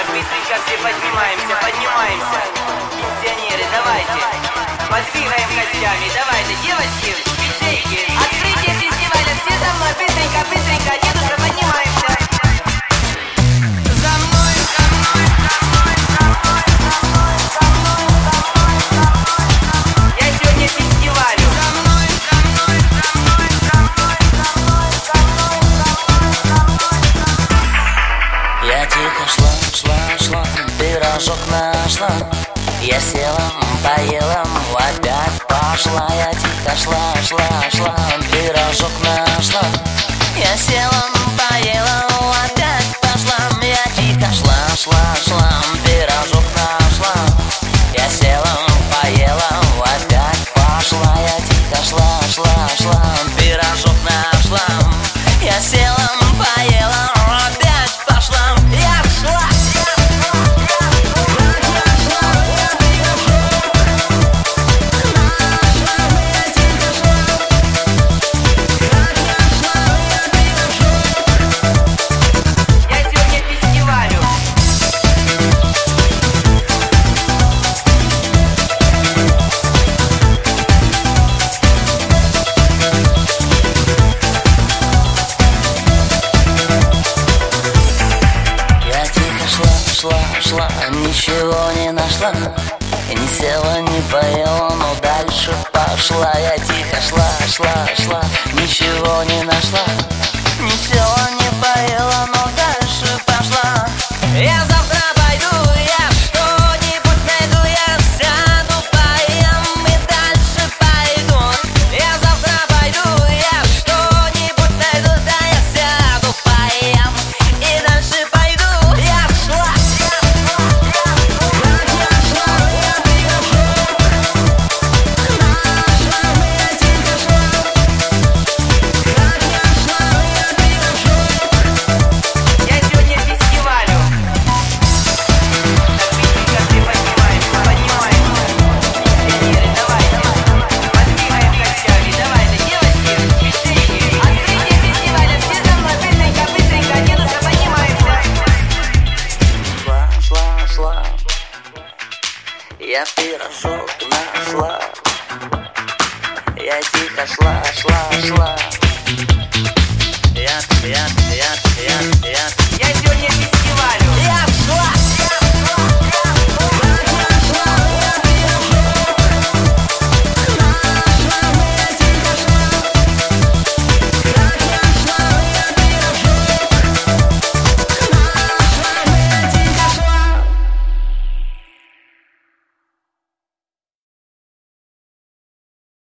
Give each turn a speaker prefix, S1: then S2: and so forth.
S1: быстренько все поднимаемся, поднимаемся. Пенсионеры, давайте, подвигаем костями, давайте, девочки, печейки. Открытие фестиваля, все за мной, быстренько, быстренько, дедушка, поднимаемся. За мной, за мной, за мной, за мной, за мной, за мной, за мной, за мной. Я сегодня фестивалю. За мной, за мной, за мной, за мной, за мной, за мной, за мной, за мной.
S2: Я тихо шла, пирожок нашла. Я села, поела, опять пошла. Я тихо шла, пирожок нашла. Я села, поела, опять пошла. Я тихо шла, пирожок нашла. Я села, поела, опять пошла. Я тихо шла, пирожок нашла. Я села, поела, опять пошла. Я шла. Шла, ничего не нашла. Не села, не поела, но дальше пошла. Я тихо шла, ничего не нашла. Не села, не поела, но дальше пошла. Я завтра пойду, я что-нибудь найду. Я сяду, поем и дальше пойду. Я завтра пойду, я что-нибудь найду. Да, я сяду, поем и дальше пойду. Я шла. Я пирожок нашла. Я тихо шла. Я